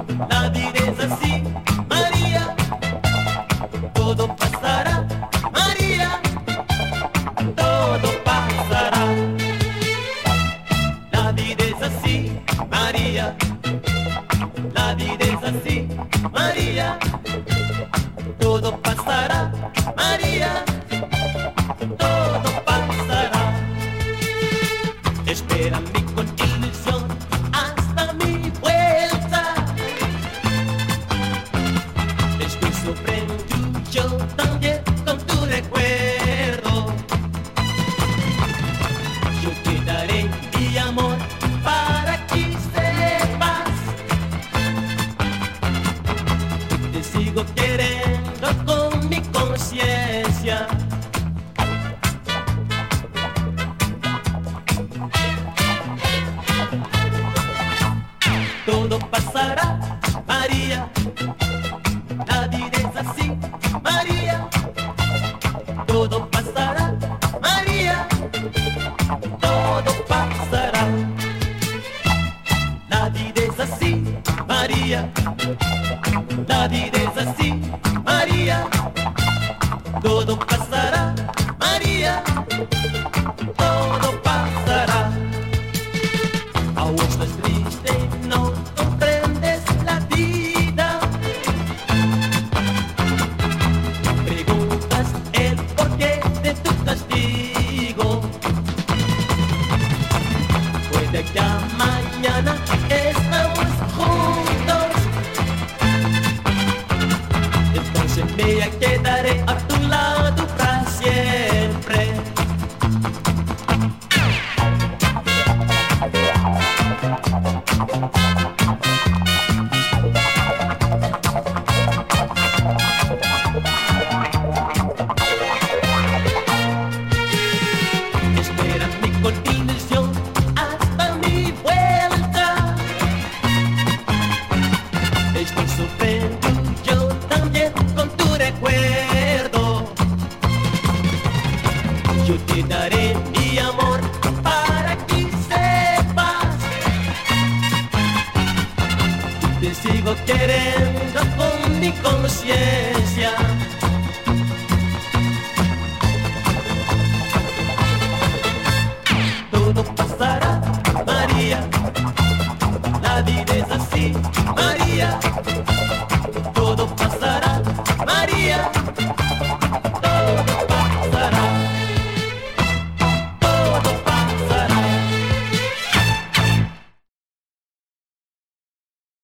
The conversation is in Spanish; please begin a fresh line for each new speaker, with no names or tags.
La vida es así, María, todo pasará, María, todo pasará. La vida es así, María, la vida es así, María, todo pasará, María, todo pasará. Espérame con ilusión hasta mi vuelta. Estoy sorprendido yo también con tu recuerdo. Yo te daré mi amor para que sepas. Te sigo queriendo con mi conciencia. Todo pasará, María, la vida es así, María, todo pasará, María, todo pasará. La vida es así, María, la vida es así, María, todo pasará, María, todo pasará. Aún estás triste, no comprendes la vida. Preguntas el porqué de tu castigo. Puede que a mañana estamos juntos. Entonces me quedaré a tu lado para siempre. Espérame con ilusión hasta mi vuelta. Estoy sorprendido yo también con tu recuerdo. Yo te daré mi amor para que sepas. Te sigo queriendo con mi conciencia. Todo pasará, María, la vida es así, María, todo pasará, María.